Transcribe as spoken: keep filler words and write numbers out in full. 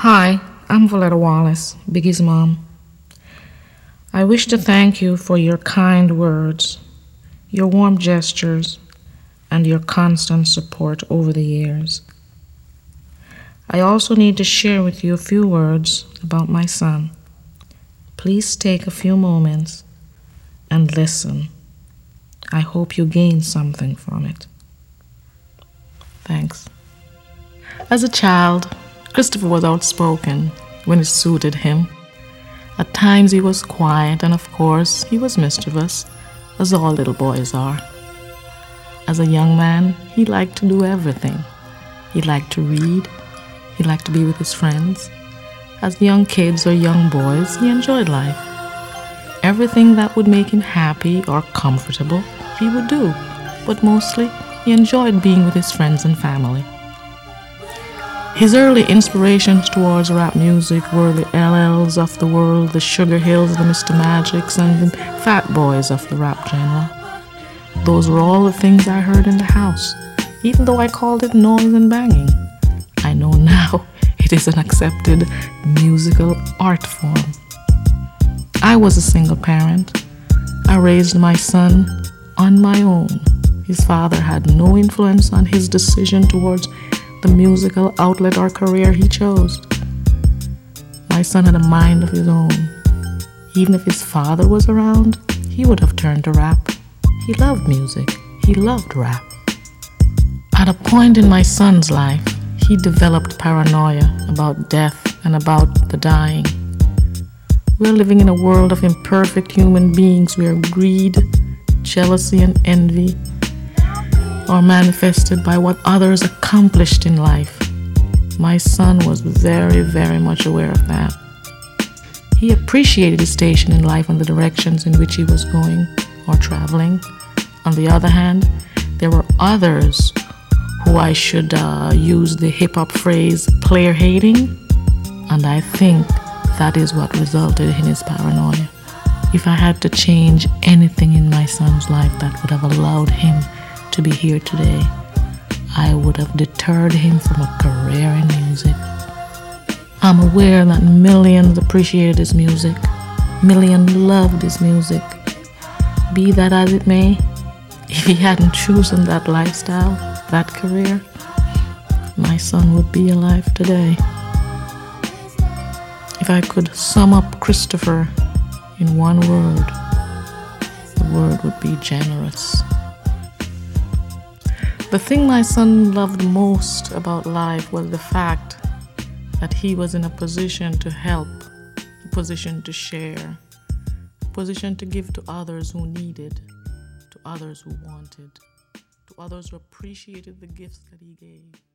Hi, I'm Valetta Wallace, Biggie's mom. I wish to thank you for your kind words, your warm gestures, and your constant support over the years. I also need to share with you a few words about my son. Please take a few moments and listen. I hope you gain something from it. Thanks. As a child, Christopher was outspoken when it suited him. At times he was quiet, and of course he was mischievous, as all little boys are. As a young man, he liked to do everything. He liked to read. He liked to be with his friends. As young kids or young boys, he enjoyed life. Everything that would make him happy or comfortable, he would do. But mostly, he enjoyed being with his friends and family. His early inspirations towards rap music were the L Ls of the world, the Sugar Hills, the Mister Magics, and the Fat Boys of the rap genre. Those were all the things I heard in the house, even though I called it noise and banging. I know now it is an accepted musical art form. I was a single parent. I raised my son on my own. His father had no influence on his decision towards the musical outlet or career he chose. My son had a mind of his own. Even if his father was around, he would have turned to rap. He loved music. He loved rap. At a point in my son's life, he developed paranoia about death and about the dying. We're living in a world of imperfect human beings where greed, jealousy, and envy are manifested by what others accomplished in life. My son was very, very much aware of that. He appreciated his station in life and the directions in which he was going or traveling. On the other hand, there were others who I should uh, use the hip-hop phrase player hating, and I think that is what resulted in his paranoia. If I had to change anything in my son's life that would have allowed him to be here today, I would have deterred him from a career in music. I'm aware that millions appreciated his music. Millions loved his music. Be that as it may, if he hadn't chosen that lifestyle, that career, my son would be alive today. If I could sum up Christopher in one word, the word would be generous. The thing my son loved most about life was the fact that he was in a position to help, a position to share, a position to give to others who needed, to others who wanted, to others who appreciated the gifts that he gave.